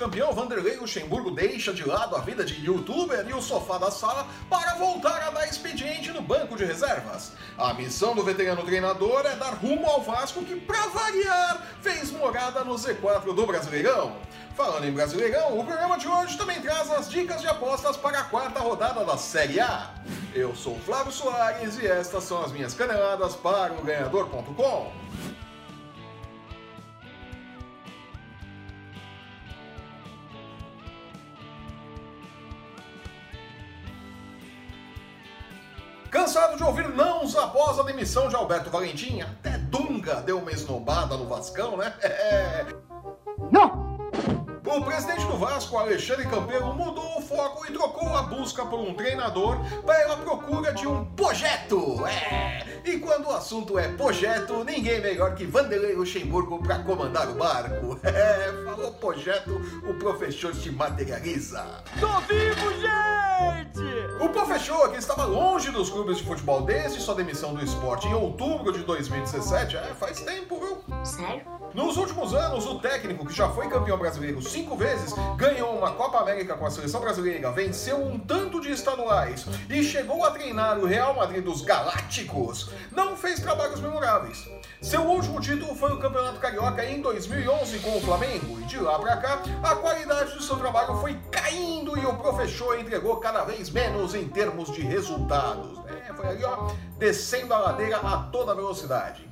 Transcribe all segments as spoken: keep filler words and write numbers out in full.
campeão Vanderlei Luxemburgo deixa de lado a vida de youtuber e o sofá da sala para voltar a dar expediente no banco de reservas. A missão do veterano treinador é dar rumo ao Vasco que, pra variar, fez morada no Z quatro do Brasileirão. Falando em Brasileirão, o programa de hoje também traz as dicas de apostas para a quarta rodada da Série A. Eu sou Flávio Soares e estas são as minhas caneladas para o ganhador ponto com. Cansado de ouvir nãos após a demissão de Alberto Valentim? Até Dunga deu uma esnobada no Vascão, né? É... Não! O presidente do Vasco, Alexandre Campelo, mudou o foco e trocou a busca por um treinador para a procura de um projeto. É. E quando o assunto é projeto, ninguém melhor que Vanderlei Luxemburgo para comandar o barco. É. Falou projeto, o professor se materializa. Tô vivo, gente! O professor, que estava longe dos clubes de futebol desde sua demissão do esporte em outubro de dois mil e dezessete, é, faz tempo, viu? Sério? Nos últimos anos, o técnico, que já foi campeão brasileiro cinco vezes, ganhou uma Copa América com a seleção brasileira, venceu um tanto de estaduais e chegou a treinar o Real Madrid dos Galácticos, não fez trabalhos memoráveis. Seu último título foi o Campeonato Carioca em dois mil e onze com o Flamengo, e de lá pra cá, a qualidade do seu trabalho foi caindo e o professor entregou cada vez menos em termos de resultados. É, foi ali, ó, descendo a ladeira a toda velocidade.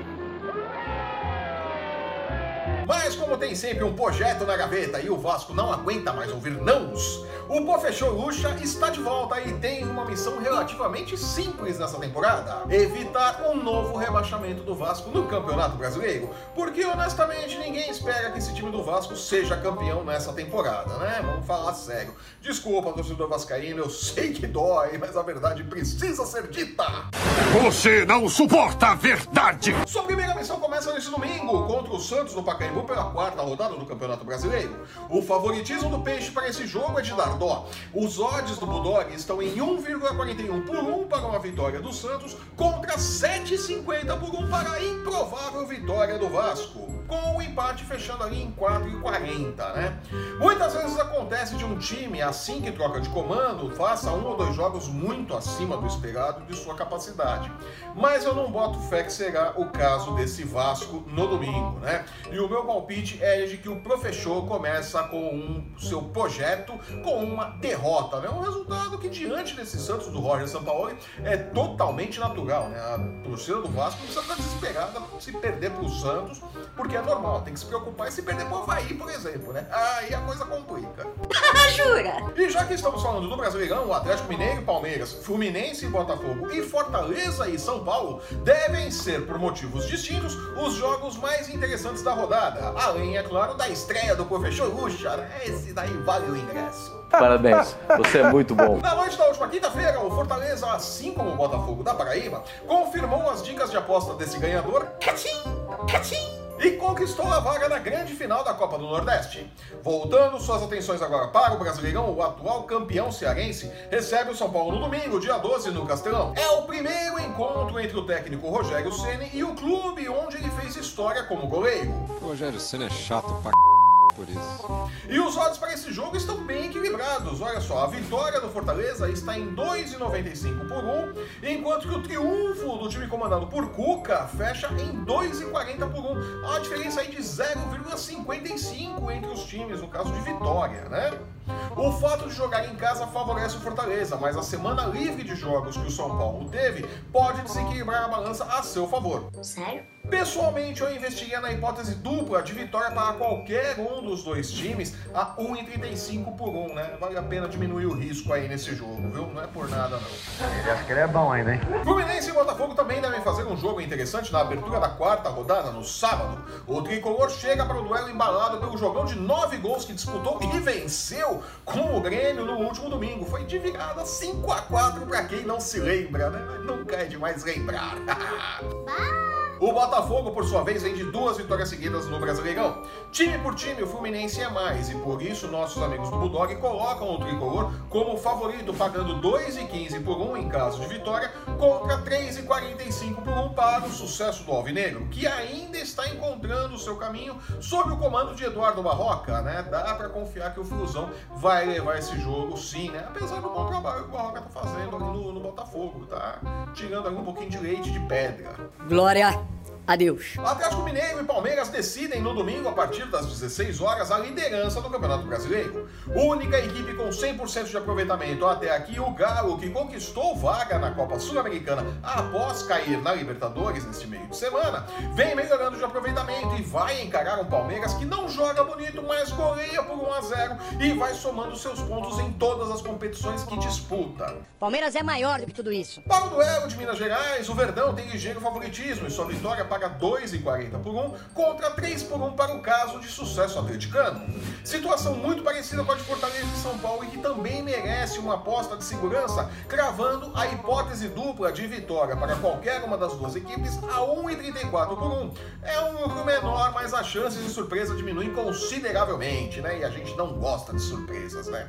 Mas como tem sempre um projeto na gaveta e o Vasco não aguenta mais ouvir nãos, o professor Luxa está de volta e tem uma missão relativamente simples nessa temporada: evitar um novo rebaixamento do Vasco no Campeonato Brasileiro, porque honestamente ninguém espera que esse time do Vasco seja campeão nessa temporada, né? Vamos falar sério. Desculpa, torcedor vascaíno, eu sei que dói, mas a verdade precisa ser dita. Você não suporta a verdade! Sua primeira missão começa neste domingo contra o Santos no Pacaembu pela quarta rodada do Campeonato Brasileiro. O favoritismo do Peixe para esse jogo é de dar dó. Os odds do Bulldog estão em um vírgula quarenta e um por um para uma vitória do Santos contra sete vírgula cinquenta por um para a improvável vitória do Vasco, com o empate fechando ali em quatro vírgula quarenta, né? Muitas vezes acontece de um time, assim que troca de comando, faça um ou dois jogos muito acima do esperado de sua capacidade. Mas eu não boto fé que será o caso desse Vasco no domingo, né? E o meu palpite é de que o professor começa com um seu projeto com uma derrota, né? Um resultado que, diante desse Santos do Roger Sampaoli, é totalmente natural, né? A torcida do Vasco não precisa ficar desesperada se perder para o Santos, porque é normal, tem que se preocupar em se perder para o Avaí, por exemplo, né? Aí a coisa complica. Jura? E já que estamos falando do Brasileirão, o Atlético Mineiro e Palmeiras, Fluminense e Botafogo e Fortaleza e São Paulo devem ser, por motivos distintos, os jogos mais interessantes da rodada. Além, é claro, da estreia do professor Luxa, né? Esse daí vale o ingresso. Parabéns, você é muito bom. Na noite da última quinta-feira, o Fortaleza, assim como o Botafogo da Paraíba, confirmou as dicas de aposta desse ganhador, Catim, Catim, e conquistou a vaga na grande final da Copa do Nordeste. Voltando suas atenções agora para o Brasileirão, o atual campeão cearense recebe o São Paulo no domingo, dia doze, no Castelão. É o primeiro encontro entre o técnico Rogério Ceni e o clube onde ele fez história como goleiro. O Rogério Ceni é chato pra c... por isso. E os odds para esse jogo estão bem equilibrados. Olha só, a vitória do Fortaleza está em dois vírgula noventa e cinco por um, enquanto que o triunfo do time comandado por Cuca fecha em dois vírgula quarenta por um. Há uma diferença aí de zero vírgula cinquenta e cinco entre os times, no caso de vitória, né? O fato de jogar em casa favorece o Fortaleza, mas a semana livre de jogos que o São Paulo teve pode desequilibrar a balança a seu favor. Sério? Pessoalmente, eu investiria na hipótese dupla de vitória para qualquer um dos dois times a um vírgula trinta e cinco por um, né? Vale a pena diminuir o risco aí nesse jogo, viu? Não é por nada, não. Ele acha que ele é bom ainda, hein? Fluminense e Botafogo também devem fazer um jogo interessante na abertura da quarta rodada, no sábado. O tricolor chega para o duelo embalado pelo jogão de nove gols que disputou e venceu com o Grêmio no último domingo. Foi de virada cinco a quatro para quem não se lembra, né? Nunca é demais lembrar. O Botafogo, por sua vez, vem de duas vitórias seguidas no Brasileirão. Time por time, o Fluminense é mais, e por isso nossos amigos do Bulldog colocam o tricolor como favorito, pagando dois reais e quinze por um em caso de vitória, contra três reais e quarenta e cinco por um para o sucesso do Alvinegro, que ainda está encontrando o seu caminho sob o comando de Eduardo Barroca, né? Dá para confiar que o Flusão vai levar esse jogo sim, né? Apesar do bom trabalho que o Barroca tá fazendo ali no, no Botafogo, tá tirando ali um pouquinho de leite de pedra. Glória a Deus. Atlético Mineiro e Palmeiras decidem no domingo, a partir das dezesseis horas, a liderança do Campeonato Brasileiro. Única equipe com cem por cento de aproveitamento até aqui, o Galo, que conquistou vaga na Copa Sul-Americana após cair na Libertadores neste meio de semana, vem melhorando de aproveitamento e vai encarar um Palmeiras que não joga bonito, mas goleia por um a zero e vai somando seus pontos em todas as competições que disputa. Palmeiras é maior do que tudo isso. Para o duelo de Minas Gerais, o Verdão tem ligeiro favoritismo e sua vitória paga dois reais e quarenta por um contra três por um para o caso de sucesso atleticano. Situação muito parecida com a de Fortaleza e São Paulo e que também merece uma aposta de segurança, cravando a hipótese dupla de vitória para qualquer uma das duas equipes a um real e trinta e quatro por um. É um lucro menor, mas as chances de surpresa diminuem consideravelmente, né? E a gente não gosta de surpresas, né?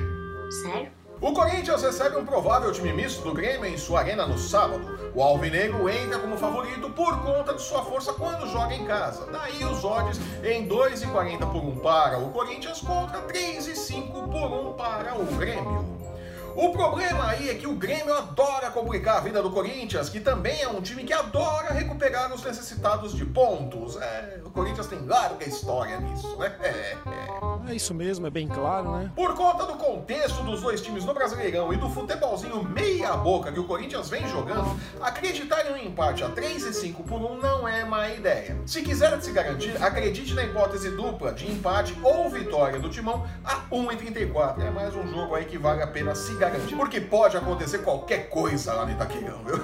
Sério? O Corinthians recebe um provável time misto do Grêmio em sua arena no sábado. O Alvinegro entra como favorito por conta de sua força quando joga em casa. Daí os odds em dois reais e quarenta por um para o Corinthians contra três reais e cinco por um para o Grêmio. O problema aí é que o Grêmio adora complicar a vida do Corinthians, que também é um time que adora recuperar os necessitados de pontos. É, o Corinthians tem larga história nisso, né? É, é. É isso mesmo, é bem claro, né? Por conta do contexto dos dois times no Brasileirão e do futebolzinho meia boca que o Corinthians vem jogando, acreditar em um empate a três reais e cinco por um não é má ideia. Se quiser se garantir, acredite na hipótese dupla de empate ou vitória do Timão a um real e trinta e quatro. É mais um jogo aí que vale a pena se garantir. Porque pode acontecer qualquer coisa lá no Itaquerão, viu?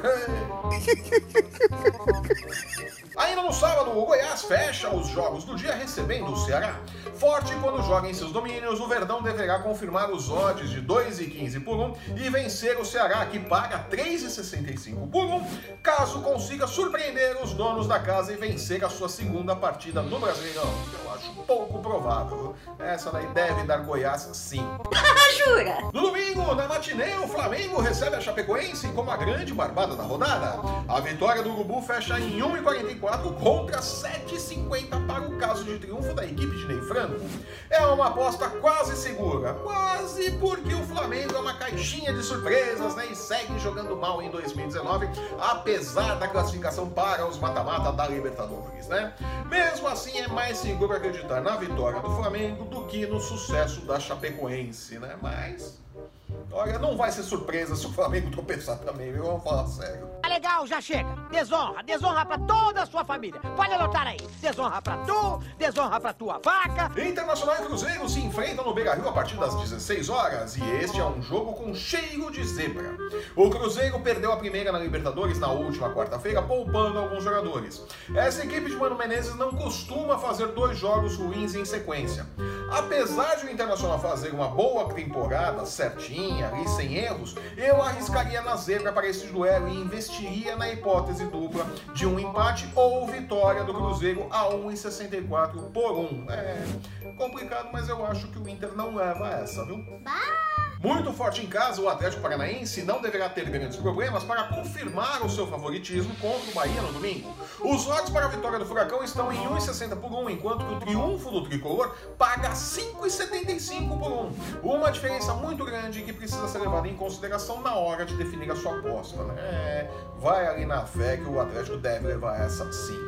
Ainda no sábado, o Goiás fecha os jogos do dia recebendo o Ceará. Forte quando joga em seus domínios, o Verdão deverá confirmar os odds de dois reais e quinze por um e vencer o Ceará, que paga três reais e sessenta e cinco por um, caso consiga surpreender os donos da casa e vencer a sua segunda partida no Brasileirão. Eu acho pouco provável. Essa daí deve dar Goiás sim. Jura? No domingo, na matinê, o Flamengo recebe a Chapecoense como a grande barbada da rodada. A vitória do Urubu fecha em um real e quarenta e quatro contra sete reais e cinquenta para o caso de triunfo da equipe de Ney Franco. É uma aposta quase segura, quase porque o Flamengo é uma caixinha de surpresas, né, e segue jogando mal em dois mil e dezenove, apesar da classificação para os mata-mata da Libertadores, né? Mesmo assim, é mais seguro acreditar na vitória do Flamengo do que no sucesso da Chapecoense, né? Mas, olha, não vai ser surpresa se o Flamengo tropeçar também, viu? Vamos falar sério. Tá legal, já chega. Desonra, desonra pra toda a sua família. Pode anotar aí. Desonra pra tu, desonra pra tua vaca. Internacional e Cruzeiro se enfrentam no Beira-Rio a partir das dezesseis horas e este é um jogo com cheiro de zebra. O Cruzeiro perdeu a primeira na Libertadores na última quarta-feira, poupando alguns jogadores. Essa equipe de Mano Menezes não costuma fazer dois jogos ruins em sequência. Apesar de o Internacional fazer uma boa temporada, certinha e sem erros, eu arriscaria na zebra para esse duelo e investiria na hipótese dupla de um empate ou vitória do Cruzeiro a um real e sessenta e quatro por um. É complicado, mas eu acho que o Inter não leva essa, viu? Muito forte em casa, o Atlético Paranaense não deverá ter grandes problemas para confirmar o seu favoritismo contra o Bahia no domingo. Os odds para a vitória do Furacão estão em um real e sessenta por um, enquanto que o triunfo do Tricolor paga cinco reais e setenta e cinco por um. Uma diferença muito grande que precisa ser levada em consideração na hora de definir a sua aposta, né? É, vai ali na fé que o Atlético deve levar essa sim.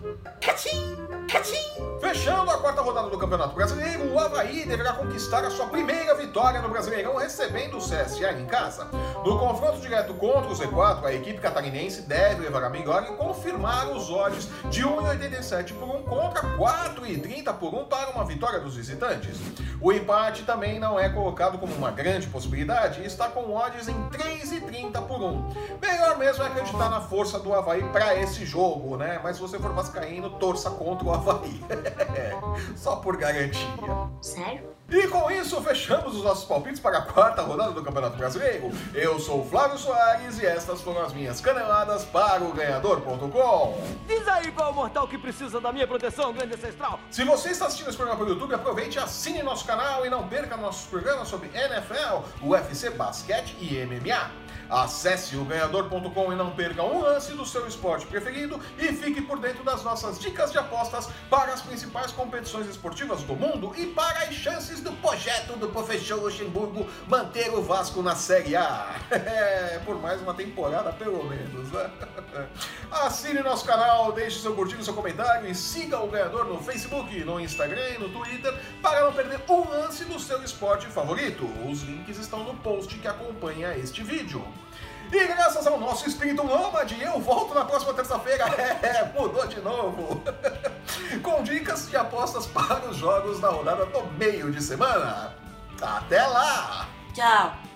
Fechando a quarta rodada do Campeonato Brasileiro, o Avaí deverá conquistar a sua primeira vitória no Brasileirão, recebendo o C S A em casa. No confronto direto contra o Z quatro, a equipe catarinense deve levar a melhor e confirmar os odds de um real e oitenta e sete por um contra quatro reais e trinta por um para uma vitória dos visitantes. O empate também não é colocado como uma grande possibilidade e está com odds em três reais e trinta por um. Melhor mesmo é acreditar na força do Avaí para esse jogo, né? Mas se você for vascaíno, torça contra o Avaí. Só por garantia. Sério? E com isso, fechamos os nossos palpites para a quarta rodada do Campeonato Brasileiro. Eu sou o Flávio Soares e estas foram as minhas caneladas para o ganhador ponto com. Diz aí qual é o mortal que precisa da minha proteção, grande ancestral. Se você está assistindo esse programa pelo YouTube, aproveite, assine nosso canal e não perca nossos programas sobre N F L, U F C, basquete e M M A. Acesse o ganhador ponto com e não perca um lance do seu esporte preferido e fique por dentro das nossas dicas de apostas para as principais competições esportivas do mundo e para as chances do projeto do professor Luxemburgo manter o Vasco na Série A. É, por mais uma temporada pelo menos, né? Assine nosso canal, deixe seu curtir, seu comentário e siga o ganhador no Facebook, no Instagram e no Twitter para não perder um lance do seu esporte favorito. Os links estão no post que acompanha este vídeo. E graças ao nosso espírito nômade, eu volto na próxima terça-feira. É, mudou de novo. Com dicas de apostas para os jogos da rodada do meio de semana. Até lá! Tchau.